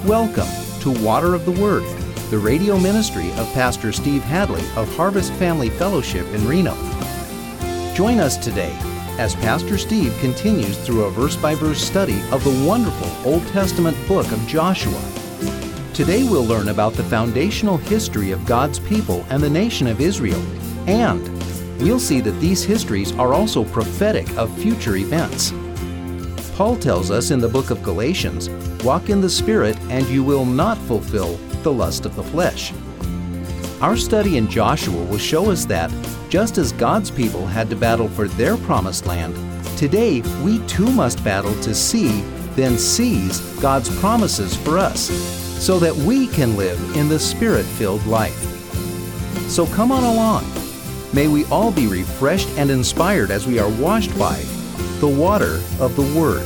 Welcome to Water of the Word, the radio ministry of Pastor Steve Hadley of Harvest Family Fellowship in Reno. Join us today as Pastor Steve continues through a verse-by-verse study of the wonderful Old Testament book of Joshua. Today we'll learn about the foundational history of God's people and the nation of Israel, and we'll see that these histories are also prophetic of future events. Paul tells us in the book of Galatians, "Walk in the Spirit, and you will not fulfill the lust of the flesh." Our study in Joshua will show us that, just as God's people had to battle for their promised land, today we too must battle to see, then seize God's promises for us, so that we can live in the Spirit-filled life. So come on along. May we all be refreshed and inspired as we are washed by the water of the Word.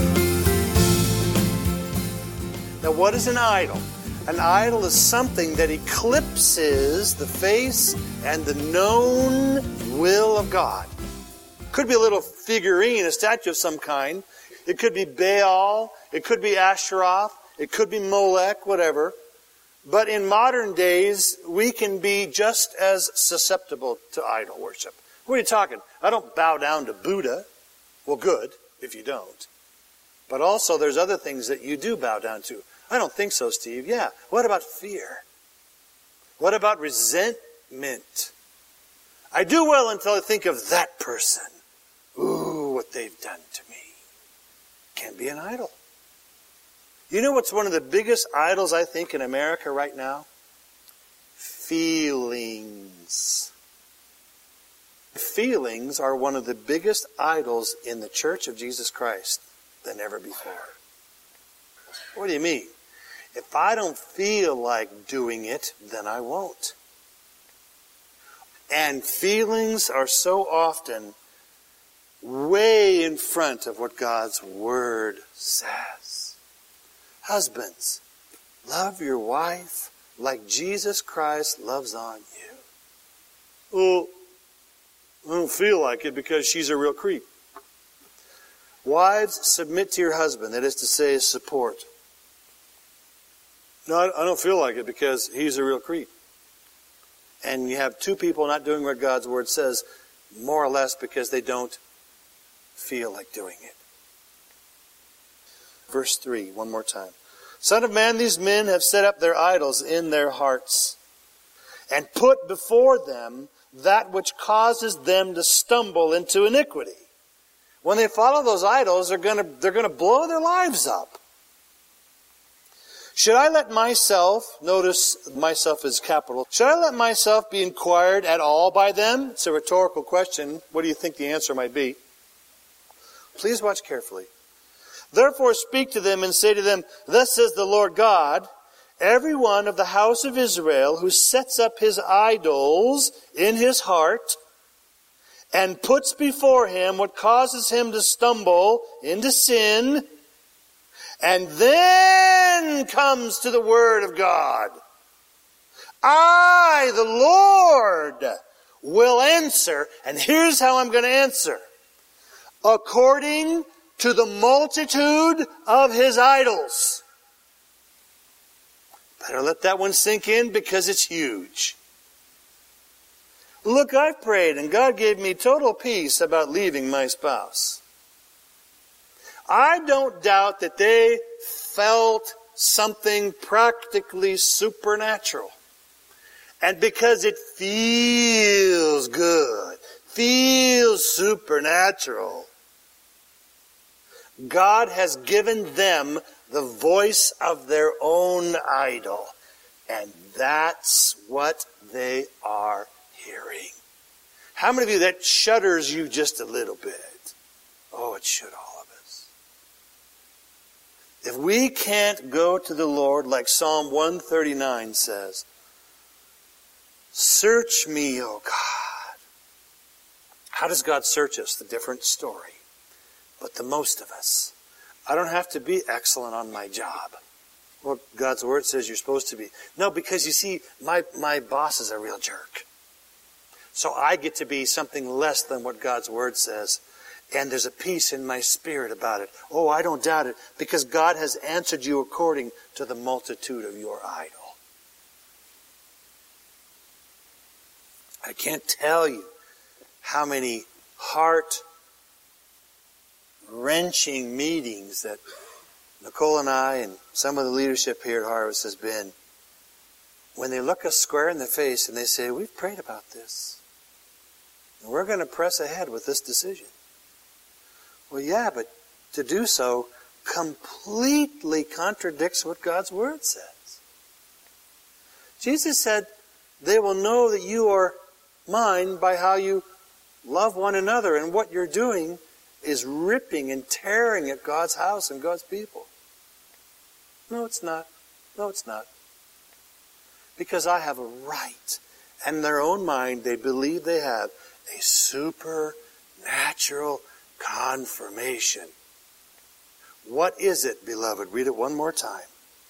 Now, what is an idol? An idol is something that eclipses the face and the known will of God. Could be a little figurine, a statue of some kind. It could be Baal. It could be Asheroth. It could be Molech, whatever. But in modern days, we can be just as susceptible to idol worship. What are you talking? I don't bow down to Buddha. Well, good, if you don't. But also, there's other things that you do bow down to. I don't think so, Steve. Yeah. What about fear? What about resentment? I do well until I think of that person. Ooh, what they've done to me. Can be an idol. You know what's one of the biggest idols, I think, in America right now? Feelings. Feelings are one of the biggest idols in the Church of Jesus Christ than ever before. What do you mean? If I don't feel like doing it, then I won't. And feelings are so often way in front of what God's Word says. Husbands, love your wife like Jesus Christ loves on you. Well, I don't feel like it because she's a real creep. Wives, submit to your husband. That is to say, support. No, I don't feel like it because he's a real creep. And you have two people not doing what God's Word says, more or less because they don't feel like doing it. Verse 3, one more time. Son of man, these men have set up their idols in their hearts and put before them that which causes them to stumble into iniquity. When they follow those idols, they're going to blow their lives up. Should I let myself, notice myself is capital, should I let myself be inquired at all by them? It's a rhetorical question. What do you think the answer might be? Please watch carefully. Therefore speak to them and say to them, thus says the Lord God, every one of the house of Israel who sets up his idols in his heart and puts before him what causes him to stumble into sin, and then comes to the Word of God, I, the Lord, will answer, and here's how I'm going to answer. According to the multitude of his idols. Better let that one sink in because it's huge. Look, I've prayed and God gave me total peace about leaving my spouse. I don't doubt that they felt something practically supernatural. And because it feels good, feels supernatural, God has given them the voice of their own idol. And that's what they are hearing. How many of you that shudders you just a little bit? Oh, it should all of us. If we can't go to the Lord like Psalm 139 says, search me, O God. How does God search us? The different story. But the most of us, I don't have to be excellent on my job. Well, God's Word says you're supposed to be. No, because you see, my boss is a real jerk. So I get to be something less than what God's Word says. And there's a peace in my spirit about it. Oh, I don't doubt it, because God has answered you according to the multitude of your idol. I can't tell you how many heart-wrenching meetings that Nicole and I and some of the leadership here at Harvest has been, when they look us square in the face and they say, we've prayed about this, and we're going to press ahead with this decision. Well, yeah, but to do so completely contradicts what God's Word says. Jesus said, they will know that you are mine by how you love one another. And what you're doing is ripping and tearing at God's house and God's people. No, it's not. No, it's not. Because I have a right. And in their own mind, they believe they have a supernatural confirmation. What is it, beloved? Read it one more time.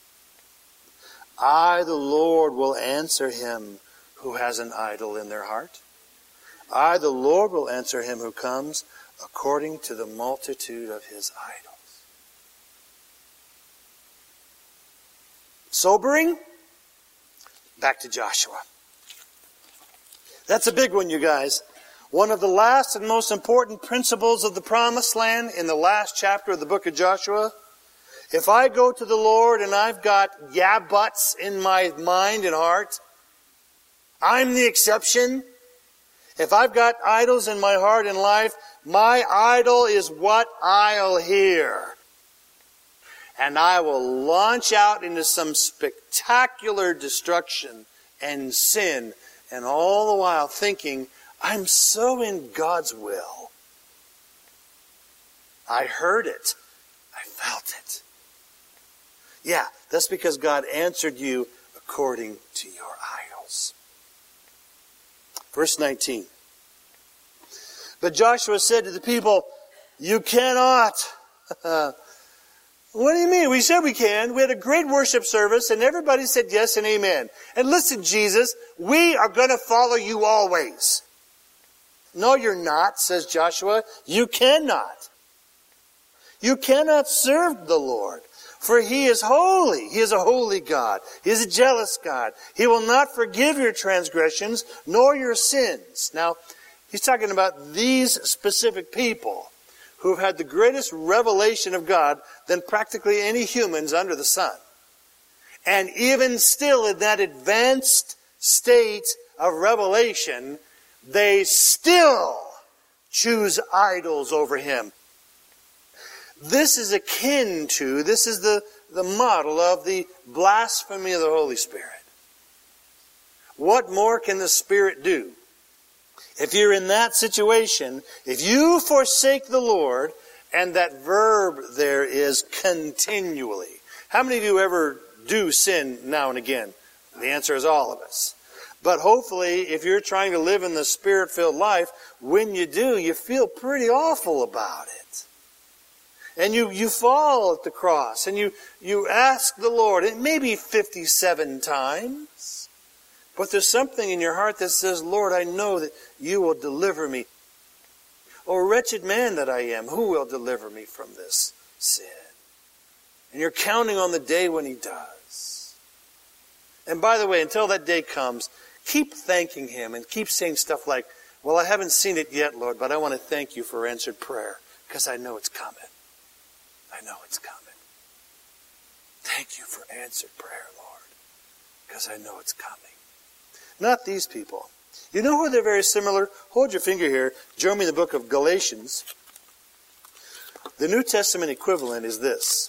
I, the Lord, will answer him who has an idol in their heart. I, the Lord, will answer him who comes according to the multitude of his idols. Sobering? Back to Joshua. That's a big one, you guys. One of the last and most important principles of the Promised Land in the last chapter of the book of Joshua. If I go to the Lord and I've got yeah buts in my mind and heart, I'm the exception. If I've got idols in my heart and life, my idol is what I'll hear. And I will launch out into some spectacular destruction and sin, and all the while thinking, I'm so in God's will. I heard it. I felt it. Yeah, that's because God answered you according to your idols. Verse 19. But Joshua said to the people, you cannot. What do you mean? We said we can. We had a great worship service and everybody said yes and amen. And listen, Jesus, we are going to follow you always. No, you're not, says Joshua. You cannot. You cannot serve the Lord, for he is holy. He is a holy God. He is a jealous God. He will not forgive your transgressions nor your sins. Now, he's talking about these specific people who have had the greatest revelation of God than practically any humans under the sun. And even still in that advanced state of revelation, they still choose idols over him. This is akin to, this is the model of the blasphemy of the Holy Spirit. What more can the Spirit do? If you're in that situation, if you forsake the Lord, and that verb there is continually. How many of you ever do sin now and again? The answer is all of us. But hopefully, if you're trying to live in the Spirit-filled life, when you do, you feel pretty awful about it. And you fall at the cross, and you ask the Lord, it may be 57 times, but there's something in your heart that says, Lord, I know that you will deliver me. Oh, wretched man that I am, who will deliver me from this sin? And you're counting on the day when he does. And by the way, until that day comes, keep thanking him and keep saying stuff like, well, I haven't seen it yet, Lord, but I want to thank you for answered prayer because I know it's coming. I know it's coming. Thank you for answered prayer, Lord, because I know it's coming. Not these people. You know who they're very similar? Hold your finger here. Join me in the book of Galatians. The New Testament equivalent is this.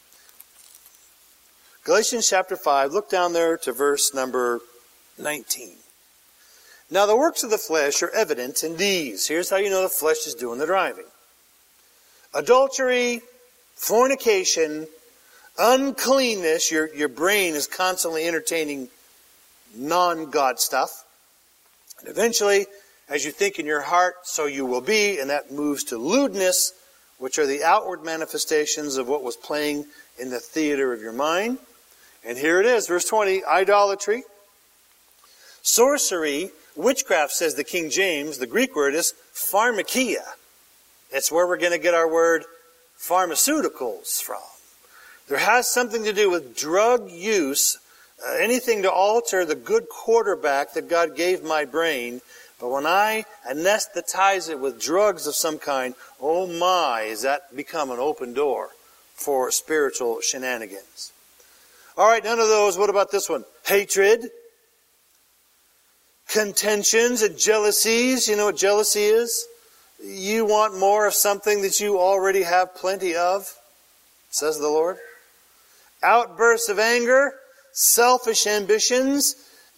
Galatians chapter 5. Look down there to verse number 19. Now the works of the flesh are evident in these. Here's how you know the flesh is doing the driving. Adultery, fornication, uncleanness. Your brain is constantly entertaining non-God stuff. And eventually, as you think in your heart, so you will be, and that moves to lewdness, which are the outward manifestations of what was playing in the theater of your mind. And here it is, verse 20, idolatry, sorcery, witchcraft, says the King James. The Greek word is pharmakia. It's where we're going to get our word pharmaceuticals from. There has something to do with drug use, anything to alter the good quarterback that God gave my brain. But when I anesthetize it with drugs of some kind, oh my, has that become an open door for spiritual shenanigans. All right, none of those. What about this one? Hatred, contentions and jealousies. You know what jealousy is? You want more of something that you already have plenty of, says the Lord. Outbursts of anger, selfish ambitions,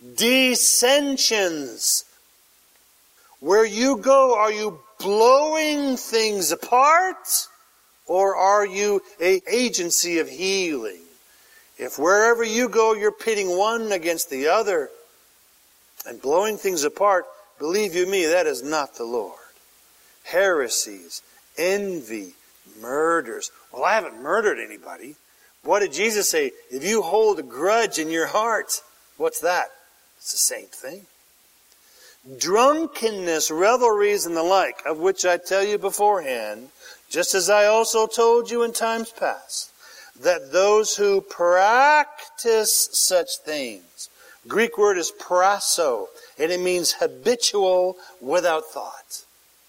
dissensions. Where you go, are you blowing things apart, or are you an agency of healing? If wherever you go, you're pitting one against the other and blowing things apart, believe you me, that is not the Lord. Heresies, envy, murders. Well, I haven't murdered anybody. What did Jesus say? If you hold a grudge in your heart, what's that? It's the same thing. Drunkenness, revelries, and the like, of which I tell you beforehand, just as I also told you in times past, that those who practice such things, Greek word is prasso, and it means habitual without thought.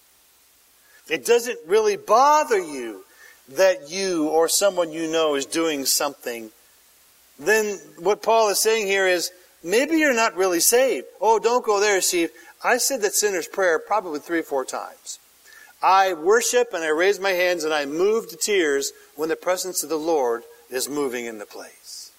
It doesn't really bother you that you or someone you know is doing something. Then what Paul is saying here is, maybe you're not really saved. Oh, don't go there, Steve. I said that sinner's prayer probably 3 or 4 times. I worship and I raise my hands and I move to tears when the presence of the Lord is moving in the place.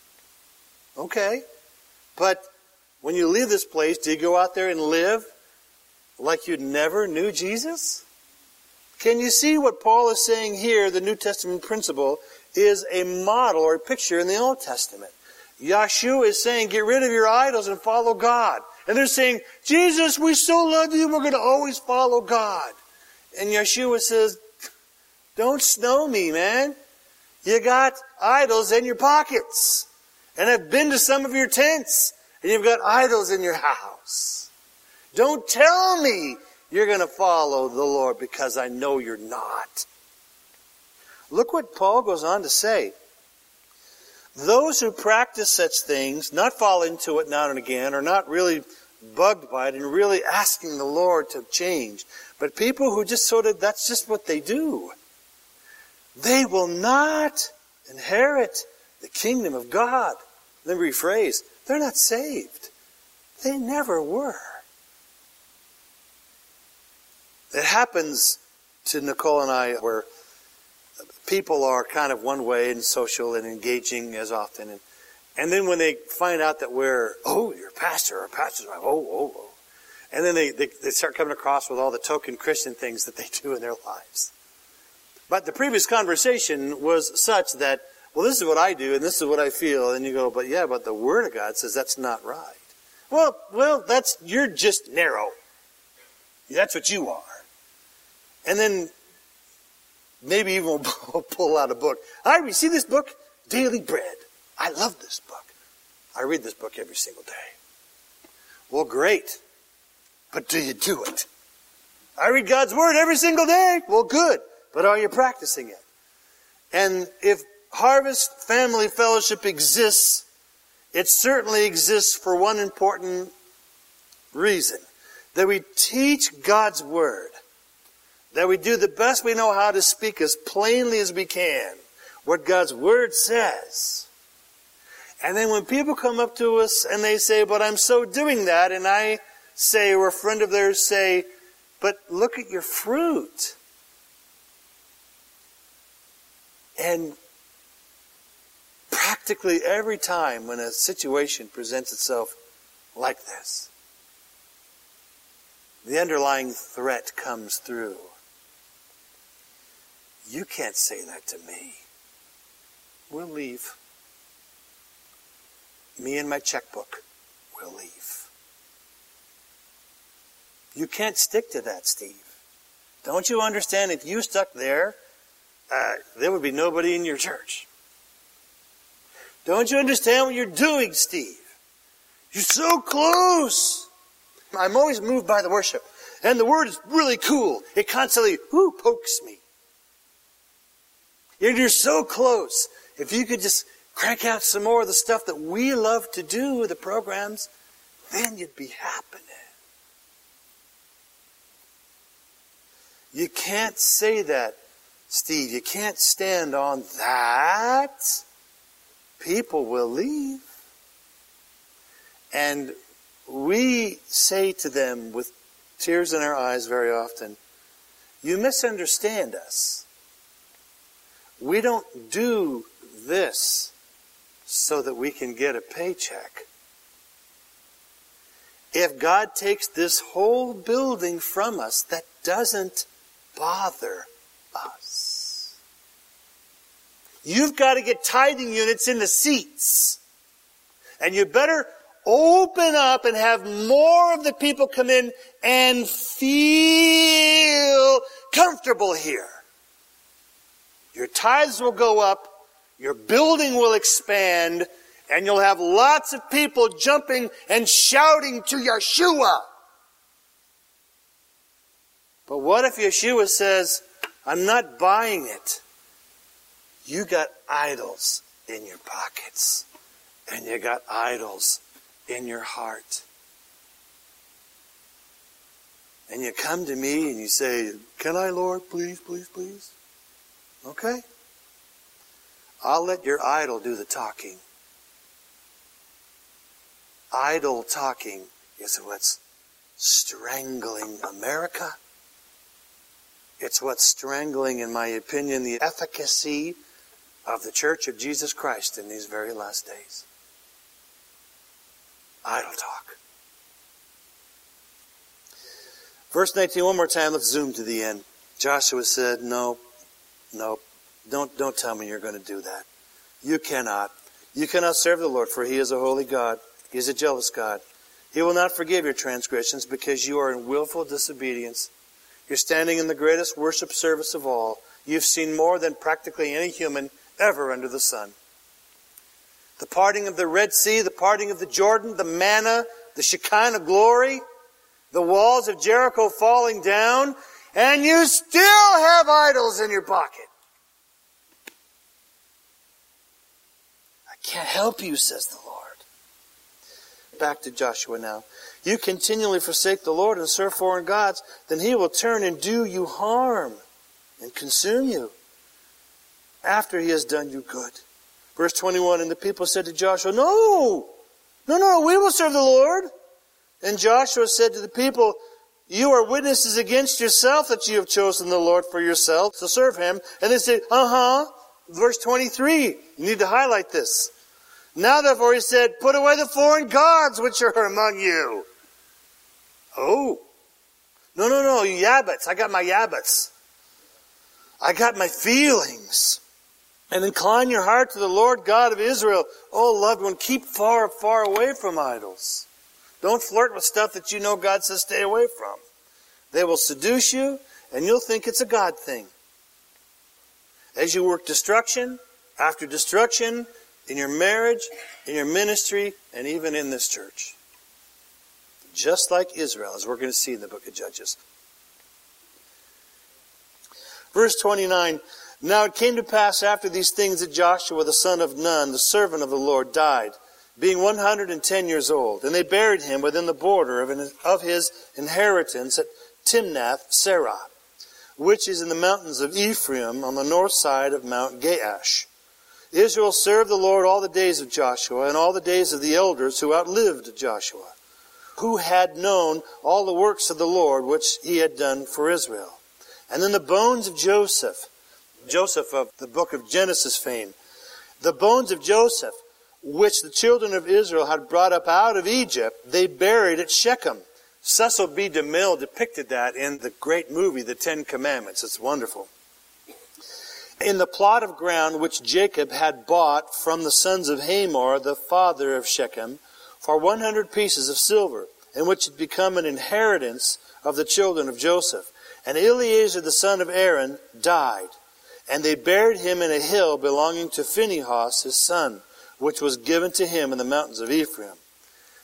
Okay. But when you leave this place, do you go out there and live like you never knew Jesus? Can you see what Paul is saying here? The New Testament principle is a model or a picture in the Old Testament. Yeshua is saying, get rid of your idols and follow God. And they're saying, Jesus, we so love you, we're going to always follow God. And Yeshua says, don't snow me, man. You got idols in your pockets. And I've been to some of your tents, and you've got idols in your house. Don't tell me you're going to follow the Lord, because I know you're not. Look what Paul goes on to say. Those who practice such things, not fall into it now and again, are not really bugged by it and really asking the Lord to change. But people who just that's just what they do. They will not inherit the kingdom of God. Let me rephrase. They're not saved. They never were. It happens to Nicole and I where people are kind of one way and social and engaging as often. And then when they find out that we're, you're a pastor, or a pastor's wife, And then they start coming across with all the token Christian things that they do in their lives. But the previous conversation was such that, well, this is what I do and this is what I feel. And you go, but the Word of God says that's not right. Well, you're just narrow. That's what you are. And then maybe even we'll pull out a book. You see this book? Daily Bread. I love this book. I read this book every single day. Well, great. But do you do it? I read God's Word every single day. Well, good. But are you practicing it? And if Harvest Family Fellowship exists, it certainly exists for one important reason. That we teach God's Word. That we do the best we know how to speak as plainly as we can what God's Word says. And then when people come up to us and they say, but I'm so doing that, and I say, or a friend of theirs say, but look at your fruit. And practically every time when a situation presents itself like this, the underlying threat comes through. You can't say that to me. We'll leave. Me and my checkbook will leave. You can't stick to that, Steve. Don't you understand? If you stuck there, there would be nobody in your church. Don't you understand what you're doing, Steve? You're so close. I'm always moved by the worship. And the word is really cool. It constantly pokes me. And you're so close. If you could just crank out some more of the stuff that we love to do, the programs, then you'd be happening. You can't say that, Steve. You can't stand on that. People will leave. And we say to them with tears in our eyes very often, you misunderstand us. We don't do this so that we can get a paycheck. If God takes this whole building from us, that doesn't bother us. You've got to get tithing units in the seats. And you better open up and have more of the people come in and feel comfortable here. Your tithes will go up, your building will expand, and you'll have lots of people jumping and shouting to Yeshua. But what if Yeshua says, I'm not buying it. You got idols in your pockets, and you got idols in your heart. And you come to me and you say, can I, Lord, please, please, please? Okay. I'll let your idol do the talking. Idle talking is what's strangling America. It's what's strangling, in my opinion, the efficacy of the Church of Jesus Christ in these very last days. Idle talk. Verse 19, one more time, let's zoom to the end. Joshua said, no, don't tell me you're going to do that. You cannot. You cannot serve the Lord, for He is a holy God. He is a jealous God. He will not forgive your transgressions because you are in willful disobedience. You're standing in the greatest worship service of all. You've seen more than practically any human ever under the sun. The parting of the Red Sea, the parting of the Jordan, the manna, the Shekinah glory, the walls of Jericho falling down, and you still have idols in your pocket. I can't help you, says the Lord. Back to Joshua now. You continually forsake the Lord and serve foreign gods, then He will turn and do you harm and consume you after He has done you good. Verse 21, and the people said to Joshua, No, we will serve the Lord. And Joshua said to the people, you are witnesses against yourself that you have chosen the Lord for yourself to serve Him. And they say, Verse 23, you need to highlight this. Now therefore He said, put away the foreign gods which are among you. Oh. No, you yabbits. I got my yabbits. I got my feelings. And incline your heart to the Lord God of Israel. Oh, loved one, keep far, far away from idols. Don't flirt with stuff that you know God says stay away from. They will seduce you, and you'll think it's a God thing. As you work destruction after destruction in your marriage, in your ministry, and even in this church. Just like Israel, as we're going to see in the book of Judges. Verse 29, now it came to pass after these things that Joshua the son of Nun, the servant of the Lord, died, being 110 years old. And they buried him within the border of his inheritance at Timnath-Serah, which is in the mountains of Ephraim on the north side of Mount Gaash. Israel served the Lord all the days of Joshua and all the days of the elders who outlived Joshua, who had known all the works of the Lord which He had done for Israel. And then the bones of Joseph of the book of Genesis fame, the bones of Joseph, which the children of Israel had brought up out of Egypt, they buried at Shechem. Cecil B. DeMille depicted that in the great movie, The Ten Commandments. It's wonderful. In the plot of ground which Jacob had bought from the sons of Hamor, the father of Shechem, for 100 pieces of silver, and which had become an inheritance of the children of Joseph. And Eleazar the son of Aaron died, and they buried him in a hill belonging to Phinehas his son, which was given to him in the mountains of Ephraim.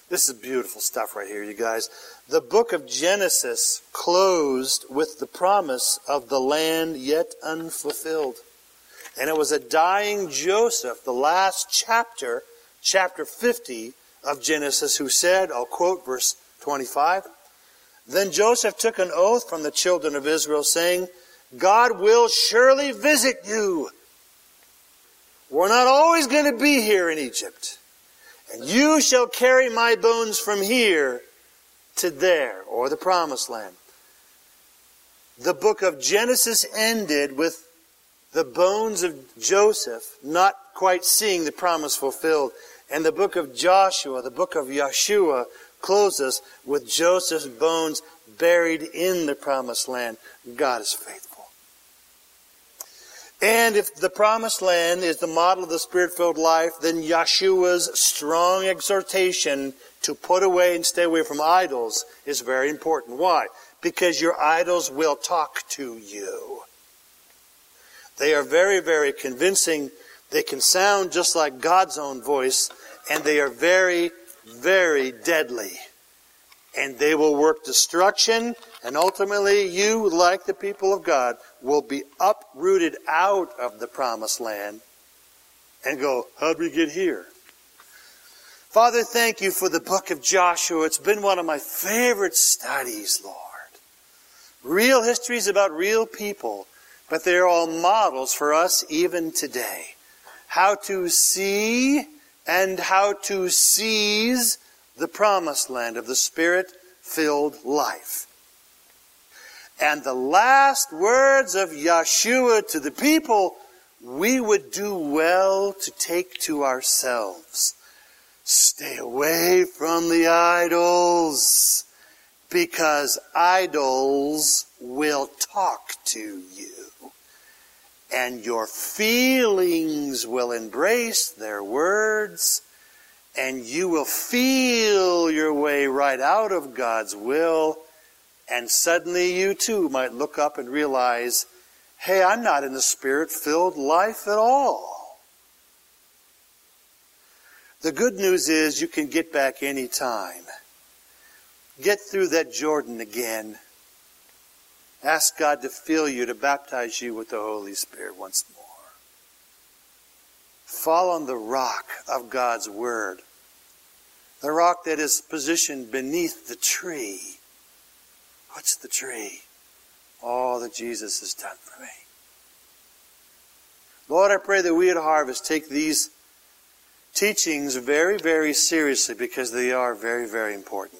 This is beautiful stuff right here, you guys. The book of Genesis closed with the promise of the land yet unfulfilled. And it was a dying Joseph, the last chapter, chapter 50 of Genesis, who said, I'll quote verse 25, "Then Joseph took an oath from the children of Israel, saying, God will surely visit you. We're not always going to be here in Egypt. And you shall carry my bones from here to there," or the promised land. The book of Genesis ended with the bones of Joseph not quite seeing the promise fulfilled. And the book of Joshua, the book of Yeshua, closes with Joseph's bones buried in the promised land. God is faithful. And if the promised land is the model of the Spirit-filled life, then Yeshua's strong exhortation to put away and stay away from idols is very important. Why? Because your idols will talk to you. They are very, very convincing. They can sound just like God's own voice, and they are very, very deadly. And they will work destruction, and ultimately you, like the people of God, will be uprooted out of the promised land and go, how'd we get here? Father, thank you for the book of Joshua. It's been one of my favorite studies, Lord. Real histories about real people, but they're all models for us even today. How to see and how to seize the promised land of the Spirit-filled life. And the last words of Yeshua to the people, we would do well to take to ourselves. Stay away from the idols, because idols will talk to you. And your feelings will embrace their words, and you will feel your way right out of God's will, and suddenly you too might look up and realize, hey, I'm not in the Spirit-filled life at all. The good news is you can get back any time. Get through that Jordan again. Ask God to fill you, to baptize you with the Holy Spirit once more. Fall on the rock of God's Word. The rock that is positioned beneath the tree. What's the tree? All that Jesus has done for me. Lord, I pray that we at Harvest take these teachings very, very seriously, because they are very, very important.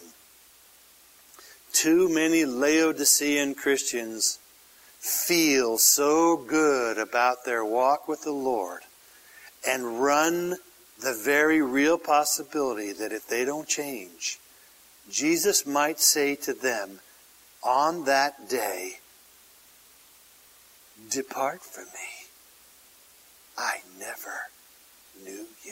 Too many Laodicean Christians feel so good about their walk with the Lord and run the very real possibility that if they don't change, Jesus might say to them on that day, "Depart from me. I never knew you."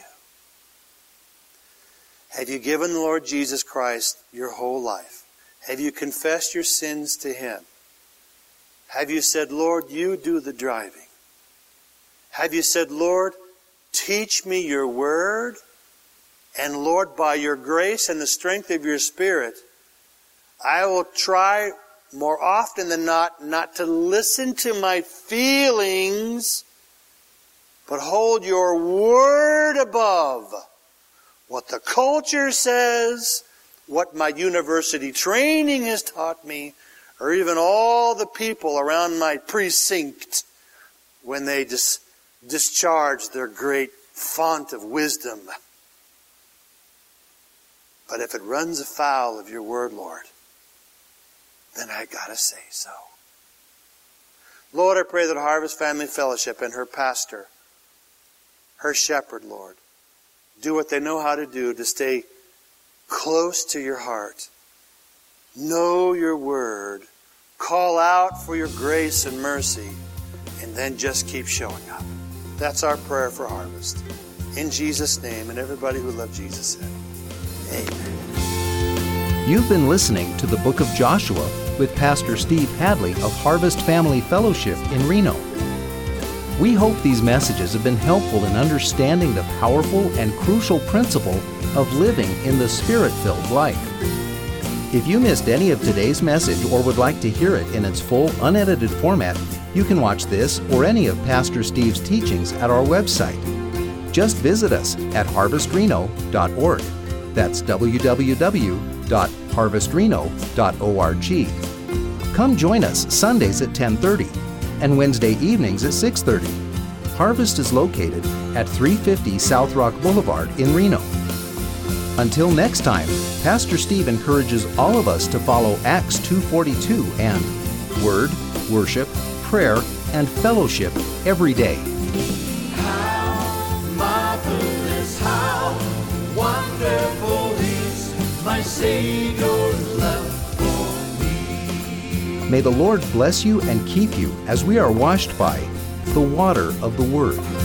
Have you given the Lord Jesus Christ your whole life? Have you confessed your sins to Him? Have you said, Lord, you do the driving? Have you said, Lord, teach me your word, and Lord, by your grace and the strength of your Spirit, I will try more often than not to listen to my feelings, but hold your word above what the culture says, what my university training has taught me, or even all the people around my precinct when they discharge their great font of wisdom. But if it runs afoul of your word, Lord, then I gotta say so. Lord, I pray that Harvest Family Fellowship and her pastor, her shepherd, Lord, do what they know how to do to stay close to your heart. Know your word. Call out for your grace and mercy, and then just keep showing up. That's our prayer for Harvest. In Jesus' name, and everybody who loved Jesus said, amen. You've been listening to the Book of Joshua with Pastor Steve Hadley of Harvest Family Fellowship in Reno. We hope these messages have been helpful in understanding the powerful and crucial principle of living in the Spirit-filled life. If you missed any of today's message or would like to hear it in its full, unedited format, you can watch this or any of Pastor Steve's teachings at our website. Just visit us at harvestreno.org. That's www.harvestreno.org. Come join us Sundays at 10:30 and Wednesday evenings at 6:30. Harvest is located at 350 South Rock Boulevard in Reno. Until next time, Pastor Steve encourages all of us to follow Acts 2:42 and Word, Worship, Prayer, and Fellowship every day. How marvelous, how wonderful is my Savior's love for me. May the Lord bless you and keep you as we are washed by the water of the Word.